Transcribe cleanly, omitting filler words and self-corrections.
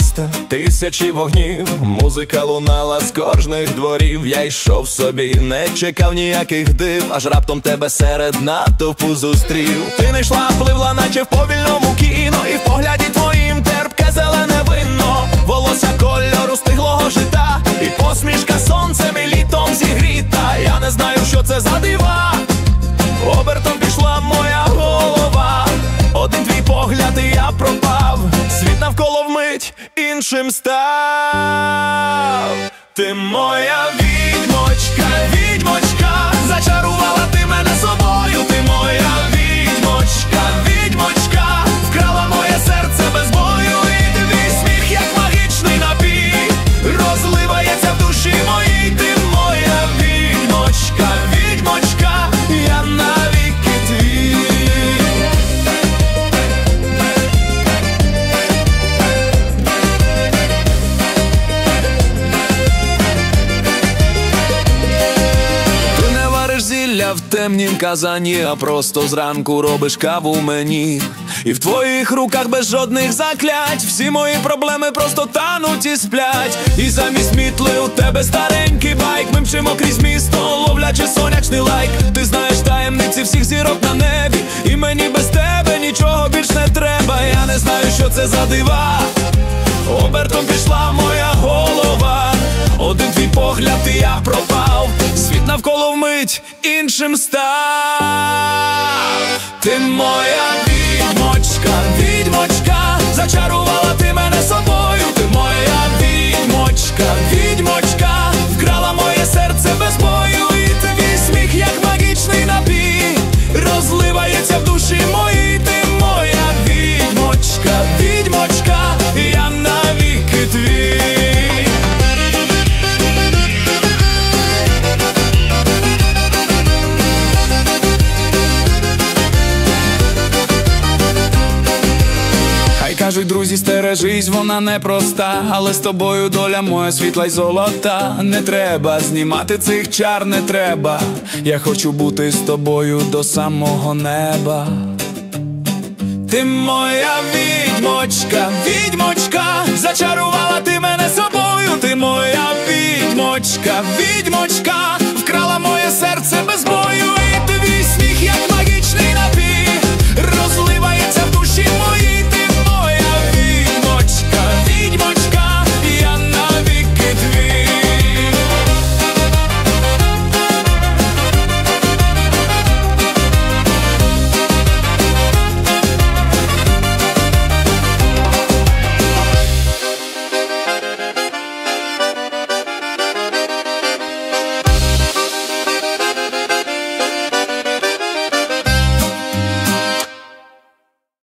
міста, тисячі вогнів, музика лунала з кожних дворів. Я йшов собі, не чекав ніяких див, аж раптом тебе серед натовпу зустрів. Ти не йшла, пливла, наче в повільному кіно, і в погляді твоїм терпке зелене вино, волосся кольору стиглого жита, і посмішка сонцем і літом зігріта. Я не знаю, що це за дива, обертом пішла моя голова. Один твій погляд і я пропав, світ навколо вмить іншим став. Ти моя відьмочка, відьмочка, зачарувала ти мене собою. Ти моя відьмочка, відьмочка, вкрала моє серце без бою. І твій сміх, як магічний напій, розливається в душі моїй. Ти моя відьмочка, відьмочка, я навіки твій. Зілля в темнім казані, а просто зранку робиш каву мені. І в твоїх руках без жодних заклять всі мої проблеми просто тануть і сплять. І замість мітли у тебе старенький байк. Ми мчимо крізь місто, ловлячи сонячний лайк. Ти знаєш таємниці всіх зірок на небі, і мені без тебе нічого більш не треба. Я не знаю, що це за дива, обертом пішла моя голова. Один твій погляд і я пропав, світ навколо вмить іншим став. Ти моя відьмочка, відьмочка, зачарувала ти мене собою. Ти моя відьмочка, відьмочка, вкрала моє серце без бою. І твій сміх, як магічний напій, розливається в душі моїй. Ти моя відьмочка, відьмочка, я навіки твій. Кажуть, друзі, стережись, вона непроста, але з тобою доля моя світла й золота. Не треба знімати цих чар, не треба, я хочу бути з тобою до самого неба. Ти моя відьмочка, відьмочка, зачарувала ти мене собою. Ти моя відьмочка, відьмочка,